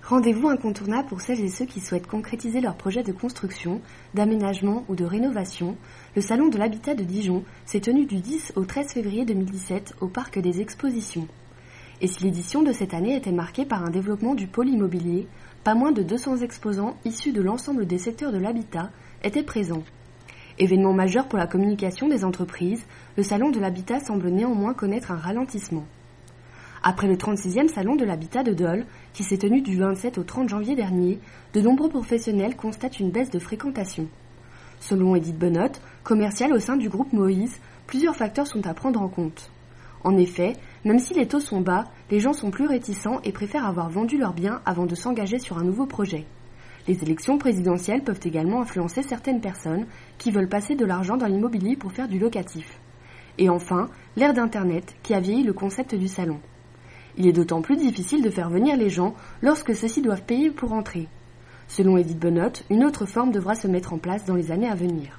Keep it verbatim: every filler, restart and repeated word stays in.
Rendez-vous incontournable pour celles et ceux qui souhaitent concrétiser leurs projets de construction, d'aménagement ou de rénovation. Le Salon de l'Habitat de Dijon s'est tenu du dix au treize février deux mille dix-sept au Parc des Expositions. Et si l'édition de cette année était marquée par un développement du pôle immobilier, pas moins de deux cents exposants issus de l'ensemble des secteurs de l'habitat étaient présents. Événement majeur pour la communication des entreprises, le Salon de l'Habitat semble néanmoins connaître un ralentissement. Après le trente-sixième Salon de l'Habitat de Dole, qui s'est tenu du vingt-sept au trente janvier dernier, de nombreux professionnels constatent une baisse de fréquentation. Selon Edith Benoît, commerciale au sein du groupe Moïse, plusieurs facteurs sont à prendre en compte. En effet, même si les taux sont bas, les gens sont plus réticents et préfèrent avoir vendu leurs biens avant de s'engager sur un nouveau projet. Les élections présidentielles peuvent également influencer certaines personnes qui veulent passer de l'argent dans l'immobilier pour faire du locatif. Et enfin, l'ère d'Internet qui a vieilli le concept du salon. Il est d'autant plus difficile de faire venir les gens lorsque ceux-ci doivent payer pour entrer. Selon Edith Benoît, une autre forme devra se mettre en place dans les années à venir.